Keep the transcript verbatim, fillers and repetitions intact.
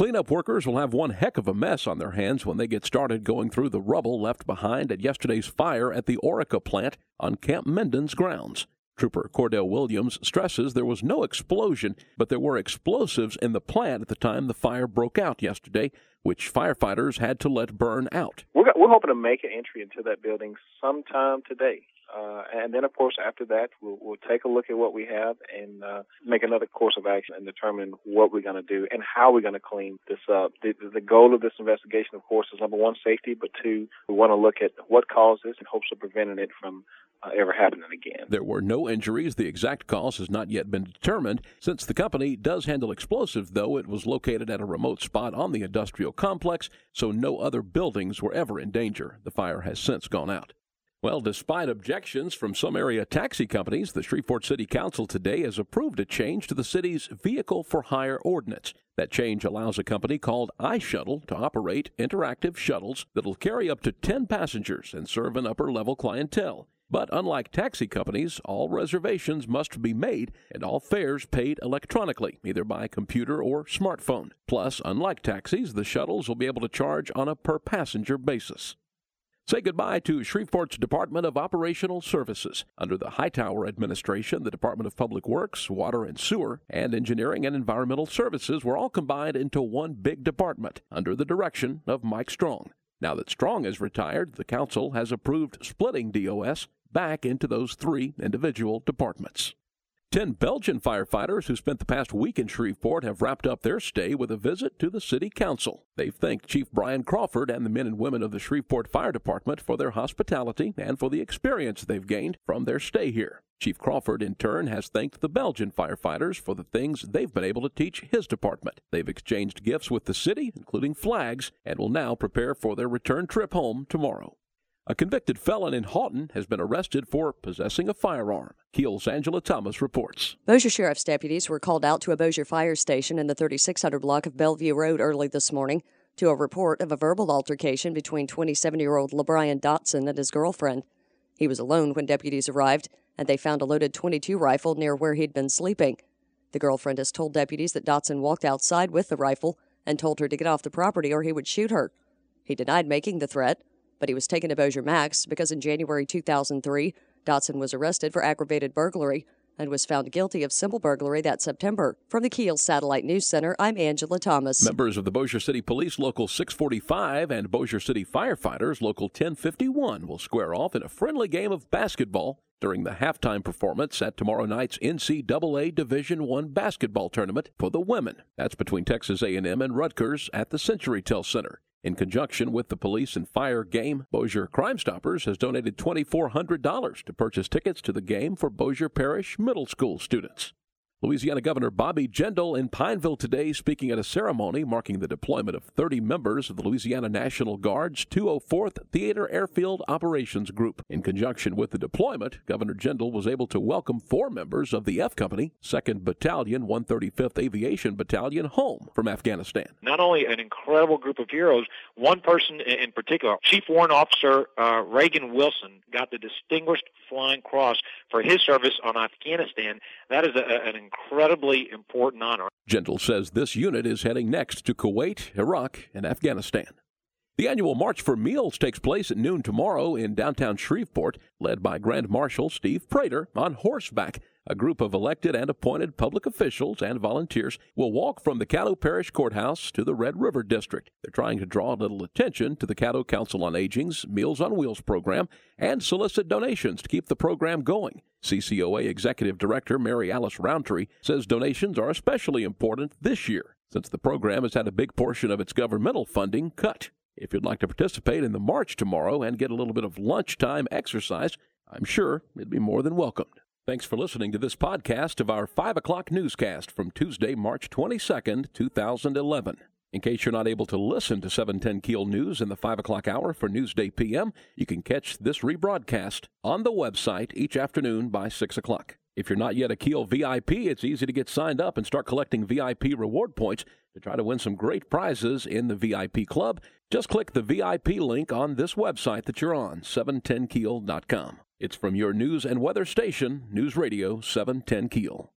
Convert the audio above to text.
Cleanup workers will have one heck of a mess on their hands when they get started going through the rubble left behind at yesterday's fire at the Orica plant on Camp Menden's grounds. Trooper Cordell Williams stresses there was no explosion, but there were explosives in the plant at the time the fire broke out yesterday, which firefighters had to let burn out. We're, we're hoping to make an entry into that building sometime today. Uh, and then, of course, after that, we'll, we'll take a look at what we have and uh, make another course of action and determine what we're going to do and how we're going to clean this up. The, the goal of this investigation, of course, is, number one, safety, but two, we want to look at what caused this in hopes of preventing it from uh, ever happening again. There were no injuries. The exact cause has not yet been determined. Since the company does handle explosives, though, it was located at a remote spot on the industrial complex, so no other buildings were ever in danger. The fire has since gone out. Well, despite objections from some area taxi companies, the Shreveport City Council today has approved a change to the city's Vehicle for Hire ordinance. That change allows a company called iShuttle to operate interactive shuttles that'll carry up to ten passengers and serve an upper-level clientele. But unlike taxi companies, all reservations must be made and all fares paid electronically, either by computer or smartphone. Plus, unlike taxis, the shuttles will be able to charge on a per-passenger basis. Say goodbye to Shreveport's Department of Operational Services. Under the Hightower administration, the Department of Public Works, Water and Sewer, and Engineering and Environmental Services were all combined into one big department under the direction of Mike Strong. Now that Strong is retired, the council has approved splitting D O S back into those three individual departments. Ten Belgian firefighters who spent the past week in Shreveport have wrapped up their stay with a visit to the city council. They've thanked Chief Brian Crawford and the men and women of the Shreveport Fire Department for their hospitality and for the experience they've gained from their stay here. Chief Crawford, in turn, has thanked the Belgian firefighters for the things they've been able to teach his department. They've exchanged gifts with the city, including flags, and will now prepare for their return trip home tomorrow. A convicted felon in Houghton has been arrested for possessing a firearm. Keel's Angela Thomas reports. Bossier Sheriff's deputies were called out to a Bossier fire station in the thirty-six hundred block of Bellevue Road early this morning to a report of a verbal altercation between twenty-seven-year-old LeBrian Dotson and his girlfriend. He was alone when deputies arrived, and they found a loaded twenty-two rifle near where he'd been sleeping. The girlfriend has told deputies that Dotson walked outside with the rifle and told her to get off the property or he would shoot her. He denied making the threat, but he was taken to Bossier Max because in January two thousand three, Dotson was arrested for aggravated burglary and was found guilty of simple burglary that September. From the Kiel Satellite News Center, I'm Angela Thomas. Members of the Bossier City Police Local six forty-five and Bossier City Firefighters Local ten fifty-one will square off in a friendly game of basketball during the halftime performance at tomorrow night's N C double A Division I basketball tournament for the women. That's between Texas A and M and Rutgers at the CenturyTel Center. In conjunction with the police and fire game, Bossier Crime Stoppers has donated two thousand four hundred dollars to purchase tickets to the game for Bossier Parish middle school students. Louisiana Governor Bobby Jindal in Pineville today speaking at a ceremony marking the deployment of thirty members of the Louisiana National Guard's two oh fourth Theater Airfield Operations Group. In conjunction with the deployment, Governor Jindal was able to welcome four members of the F Company, second Battalion, one hundred thirty-fifth Aviation Battalion, home from Afghanistan. Not only an incredible group of heroes, one person in particular, Chief Warrant Officer uh, Reagan Wilson, got the Distinguished Flying Cross for his service on Afghanistan. That is a, an incredibly important honor. Jindal says this unit is heading next to Kuwait, Iraq, and Afghanistan. The annual March for Meals takes place at noon tomorrow in downtown Shreveport, led by Grand Marshal Steve Prater on horseback. A group of elected and appointed public officials and volunteers will walk from the Caddo Parish Courthouse to the Red River District. They're trying to draw a little attention to the Caddo Council on Aging's Meals on Wheels program and solicit donations to keep the program going. C C O A Executive Director Mary Alice Roundtree says donations are especially important this year, since the program has had a big portion of its governmental funding cut. If you'd like to participate in the march tomorrow and get a little bit of lunchtime exercise, I'm sure it'd be more than welcomed. Thanks for listening to this podcast of our five o'clock newscast from Tuesday, March twenty-second, two thousand eleven. In case you're not able to listen to seven ten Kiel News in the five o'clock hour for Newsday P M, you can catch this rebroadcast on the website each afternoon by six o'clock. If you're not yet a Kiel V I P, it's easy to get signed up and start collecting V I P reward points to try to win some great prizes in the V I P Club. Just click the V I P link on this website that you're on, seven ten kiel dot com. It's from your news and weather station, News Radio seven ten Kiel.